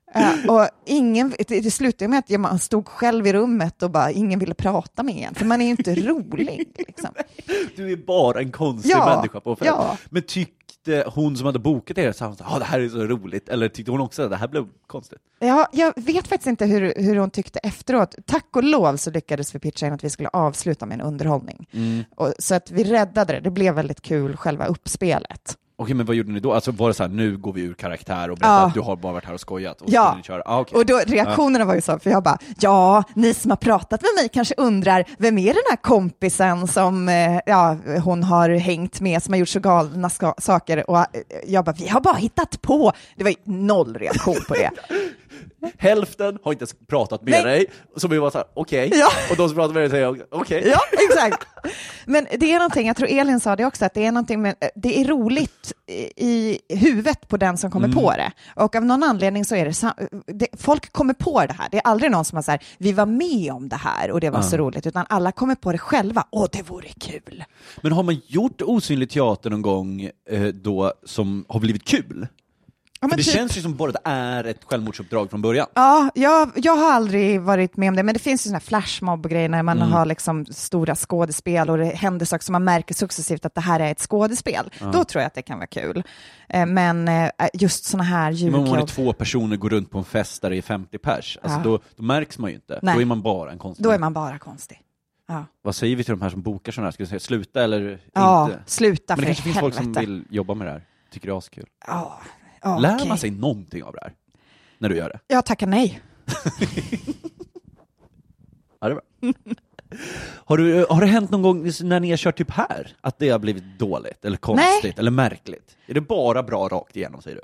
Och det slutade med att man stod själv i rummet och bara ingen ville prata med en, för man är ju inte rolig. Liksom. Du är bara en konstig människa på fältet. Ja. Men tyckte hon som hade bokat er så det här är så roligt, eller tyckte hon också att det här blev konstigt? Ja, jag vet faktiskt inte hur hon tyckte efteråt. Tack och lov så lyckades vi pitcha in att vi skulle avsluta med en underhållning. Så att vi räddade det. Det blev väldigt kul, själva uppspelet. Okej, men vad gjorde ni då? Alltså var det så här, nu går vi ur karaktär och berättar att du har bara varit här och skojat? Och ja, ni köra. Okay. Och då reaktionerna var ju så, för jag bara, ni som har pratat med mig kanske undrar, vem är den här kompisen som hon har hängt med, som har gjort så galna saker? Och jag bara, vi har bara hittat på. Det var ju 0 reaktion på det. Hälften har inte ens pratat med dig, så vi var så här, okej. Ja. Och de som pratar med dig säger okej. Ja, exakt. Men det är någonting, jag tror Elin sa det också, att det är någonting med, det är roligt i huvudet på den som kommer på det. Och av någon anledning så är det folk kommer på det här. Det är aldrig någon som har så här, vi var med om det här och det var så roligt, utan alla kommer på det själva. Det vore kul. Men har man gjort osynlig teater någon gång då som har blivit kul? Ja, det känns ju som bara att det är ett självmordsuppdrag från början. Ja, jag har aldrig varit med om det, men det finns ju såna här flashmob-grejer när man har liksom stora skådespel och det händer saker som man märker successivt att det här är ett skådespel. Då tror jag att det kan vara kul. Men just såna här ljudjobb. Men om man är 2 personer går runt på en fest där det är 50 pers, alltså då märks man ju inte. Nej. Då är man bara en konstig. Då är man bara konstig. Ja. Vad säger vi till de här som bokar sådana här? Ska vi säga sluta eller inte? Ja, sluta. Men det kanske finns folk som vill jobba med det här. Tycker det är askul. Ja. Lär man sig någonting av det här när du gör det? Jag tackar nej. Ja, det är bra. Har det hänt någon gång när ni har kört typ här att det har blivit dåligt eller konstigt eller märkligt? Är det bara bra rakt igenom, säger du?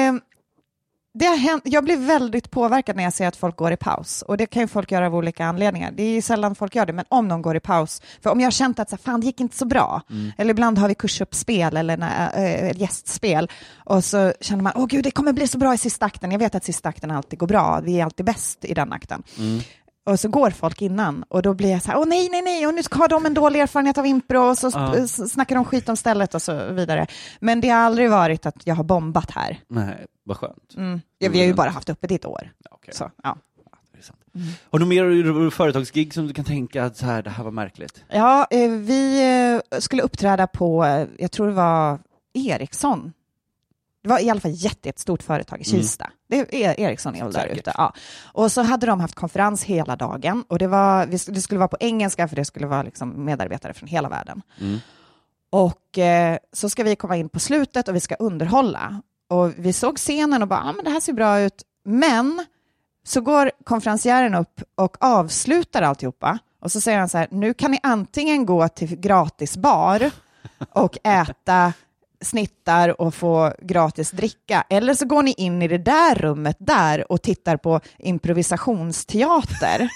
Det har hänt, jag blir väldigt påverkad när jag ser att folk går i paus. Och det kan ju folk göra av olika anledningar. Det är sällan folk gör det, men om de går i paus. För om jag har känt att fan, det gick inte så bra. Eller ibland har vi kursuppspel eller gästspel. Och så känner man, gud, det kommer bli så bra i sista akten. Jag vet att sista akten alltid går bra. Vi är alltid bäst i den akten. Och så går folk innan. Och då blir jag så här, nej. Och nu har de en dålig erfarenhet av impro. Och så snackar de skit om stället och så vidare. Men det har aldrig varit att jag har bombat här. Nej, vad skönt. Vi har ju bara haft uppe det ett år. Okay. Så, ja. Det är sant. Har du mer företagsgig som du kan tänka att så här, det här var märkligt? Ja, vi skulle uppträda på, jag tror det var Ericsson. Det var i alla fall ett stort företag i Kista. Det är Ericsson är väl där ute. Ja. Och så hade de haft konferens hela dagen. Och det skulle vara på engelska, för det skulle vara liksom medarbetare från hela världen. Och så ska vi komma in på slutet och vi ska underhålla. Och vi såg scenen och bara, men det här ser bra ut. Men så går konferencieren upp och avslutar alltihopa. Och så säger han så här, nu kan ni antingen gå till gratisbar och äta snittar och få gratis dricka. Eller så går ni in i det där rummet där och tittar på improvisationsteater.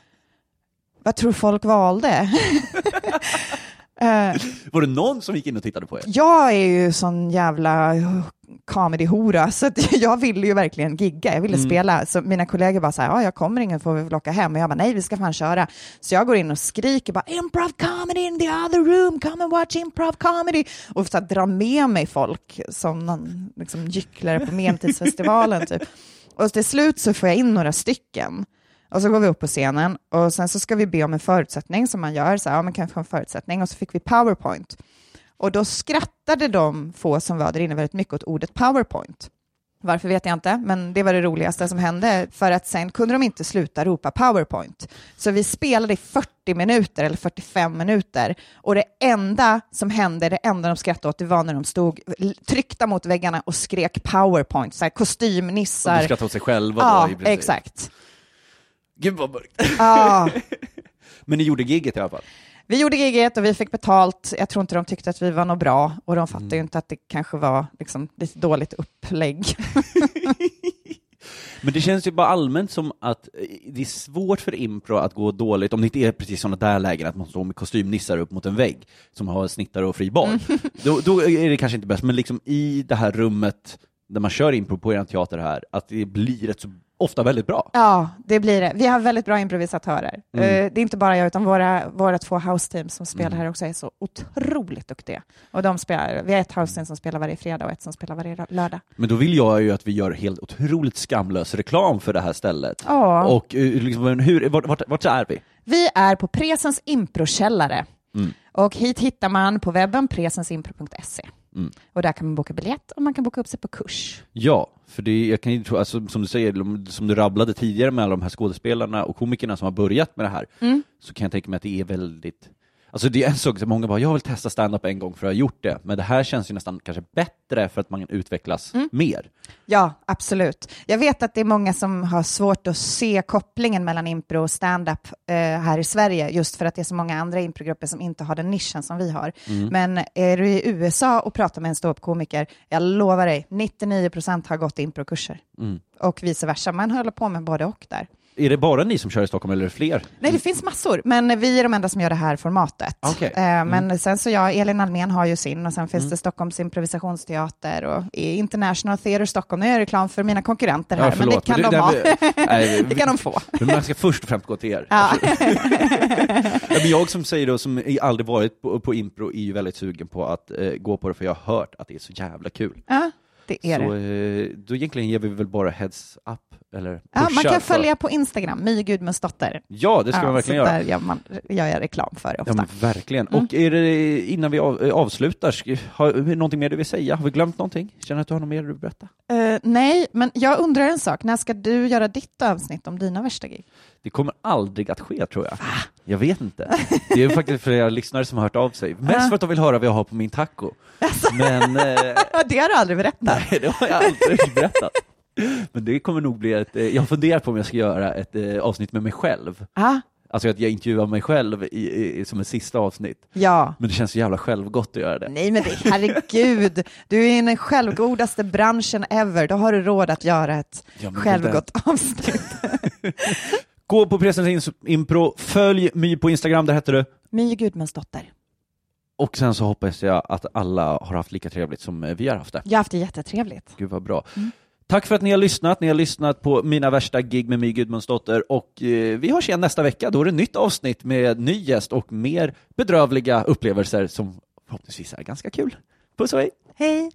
Vad tror folk valde? Var det någon som gick in och tittade på er? Jag är ju sån jävla comedy-hora, så att jag ville ju verkligen gigga. Jag ville spela. Så mina kollegor bara så här, jag kommer, ingen får vi locka hem. Och jag bara, nej, vi ska fan köra. Så jag går in och skriker bara, improv comedy in the other room, come and watch improv comedy. Och så drar med mig folk som någon liksom gycklare på Medeltidsfestivalen typ. Och till slut så får jag in några stycken. Och så går vi upp på scenen och sen så ska vi be om en förutsättning som man gör. Så man kan få en förutsättning, och så fick vi PowerPoint. Och då skrattade de få som var där inne väldigt mycket åt ordet PowerPoint. Varför vet jag inte, men det var det roligaste som hände. För att sen kunde de inte sluta ropa PowerPoint. Så vi spelade i 40 minuter eller 45 minuter. Och det enda som hände, det enda de skrattade åt, det var när de stod tryckta mot väggarna och skrek PowerPoint. Så här kostymnissar. Och de skrattade åt sig själva då? Ja, exakt. Gud vad mörkt. Ja. Men ni gjorde giget i alla fall? Vi gjorde giget och vi fick betalt. Jag tror inte de tyckte att vi var något bra. Och de fattade ju inte att det kanske var liksom lite dåligt upplägg. Men det känns ju bara allmänt som att det är svårt för impro att gå dåligt om det inte är precis sådana där lägen att man står med kostymnissar upp mot en vägg som har snittar och fri bar. Då är det kanske inte bäst, men liksom i det här rummet när man kör impro på er teater här, att det blir rätt så ofta väldigt bra. Ja, det blir det. Vi har väldigt bra improvisatörer. Det är inte bara jag, utan våra 2 house-team som spelar här också är så otroligt duktiga. Och vi har ett house-team som spelar varje fredag och ett som spelar varje lördag. Men då vill jag ju att vi gör helt otroligt skamlös reklam för det här stället. Ja. Och liksom, vart är vi? Vi är på Presens improkällare. Och hit hittar man på webben presensimpro.se. Och där kan man boka biljett och man kan boka upp sig på kurs. Ja, för jag kan ju tro, alltså, som du säger, som du rabblade tidigare med alla de här skådespelarna och komikerna som har börjat med det här, så kan jag tänka mig att det är väldigt... Alltså det är en sak som många bara, jag vill testa stand-up en gång för att ha gjort det. Men det här känns ju nästan kanske bättre för att man utvecklas mer. Ja, absolut. Jag vet att det är många som har svårt att se kopplingen mellan impro och stand-up här i Sverige. Just för att det är så många andra improgrupper som inte har den nischen som vi har. Men är du i USA och pratar med en ståuppkomiker, jag lovar dig, 99% har gått improkurser. Och vice versa. Man håller på med både och där. Är det bara ni som kör i Stockholm eller är det fler? Nej, det finns massor, men vi är de enda som gör det här formatet. Okay. Men sen så Elin Almén har ju sin, och sen finns det Stockholms improvisationsteater och International Theater Stockholm. Nu är jag reklam för mina konkurrenter här, men det kan de ha. Det kan de få. Men man ska först och främst gå till er. Ja. Men jag som säger då, som aldrig varit på impro, är ju väldigt sugen på att gå på det, för jag har hört att det är så jävla kul. Ja. Det är så det. Då egentligen ger vi väl bara heads up eller ja, man kan följa på Instagram, My Gudmundsdotter. Ja, det ska man verkligen göra. Där gör jag reklam för ofta. Ja, men verkligen. Och är det, innan vi avslutar, har vi någonting mer du vill säga? Har vi glömt någonting? Känner att du har något mer du vill berätta? Nej, men jag undrar en sak. När ska du göra ditt avsnitt om dina värsta gig? Det kommer aldrig att ske, tror jag. Jag vet inte. Det är faktiskt flera lyssnare som har hört av sig. Mest för att de vill höra vad jag har på min taco. Men, det har du aldrig berättat. Nej, det har jag aldrig berättat. Men det kommer nog bli jag funderar på om jag ska göra ett avsnitt med mig själv. Alltså att jag intervjuar mig själv som ett sista avsnitt. Ja. Men det känns så jävla självgott att göra det. Nej, men herregud. Du är i den självgodaste branschen ever. Då har du råd att göra ett självgott avsnitt. Gå på Presens Impro. Följ My på Instagram, där heter du My Gudmundsdotter. Och sen så hoppas jag att alla har haft lika trevligt som vi har haft det. Jag har haft det jättetrevligt. Gud vad bra. Tack för att ni har lyssnat. Ni har lyssnat på Mina värsta gig med My Gudmundsdotter. Och vi hörs igen nästa vecka. Då är det ett nytt avsnitt med ny gäst och mer bedrövliga upplevelser som förhoppningsvis är ganska kul. Puss och hej! Hej!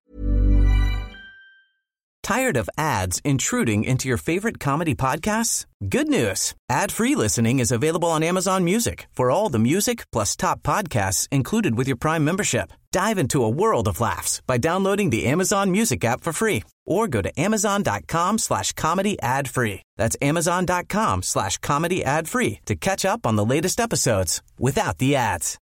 Tired of ads intruding into your favorite comedy podcasts? Good news! Ad-free listening is available on Amazon Music for all the music plus top podcasts included with your Prime membership. Dive into a world of laughs by downloading the Amazon Music app for free or go to amazon.com/comedy ad-free. That's amazon.com/comedy ad-free to catch up on the latest episodes without the ads.